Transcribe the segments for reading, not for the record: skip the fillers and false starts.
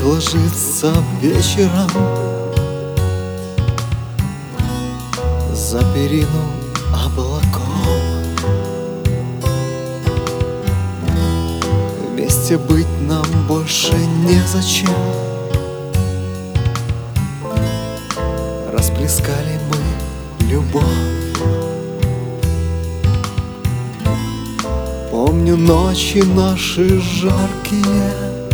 ложится вечером за перину облаков. Вместе быть нам больше незачем. Расплескали мы любовь. Помню ночи наши жаркие,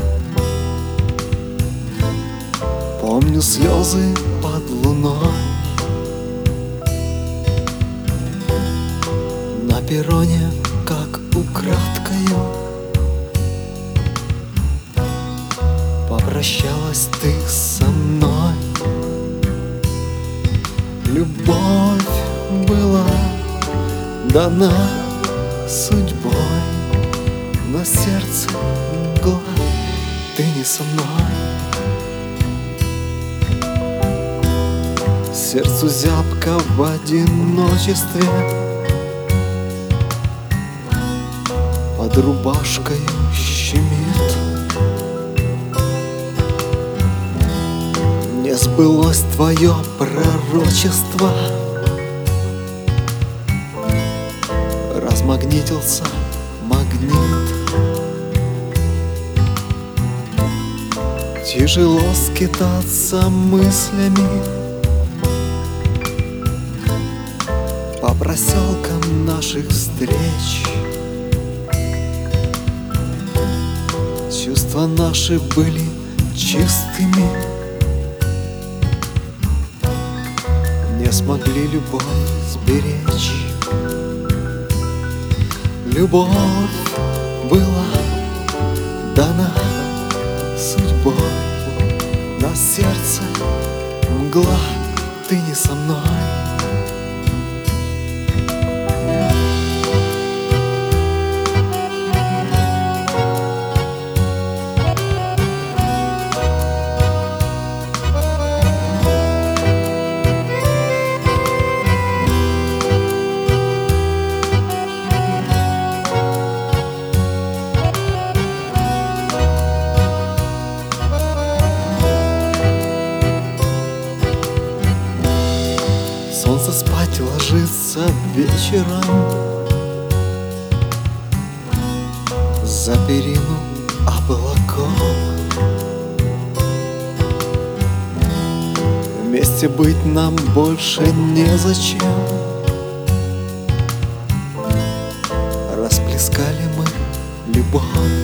помню слезы под луной. На перроне, как украдкою, попрощалась ты со мной. Любовь была дана судьбой, но сердце мгла, ты не со мной. Сердцу зябко в одиночестве, под рубашкой щемит. Не сбылось твое пророчество, размагнитился магнит. Тяжело скитаться мыслями по проселкам наших встреч. Чувства наши были чистыми, не смогли любовь сберечь. Любовь была дана судьбой, на сердце мгла, ты не со мной. Солнце спать ложится вечером за перину облаков. Вместе быть нам больше незачем. Расплескали мы любовь.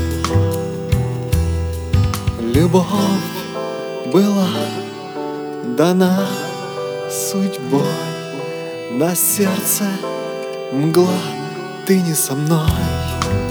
Любовь была дана судьбой, на сердце мгла, ты не со мной.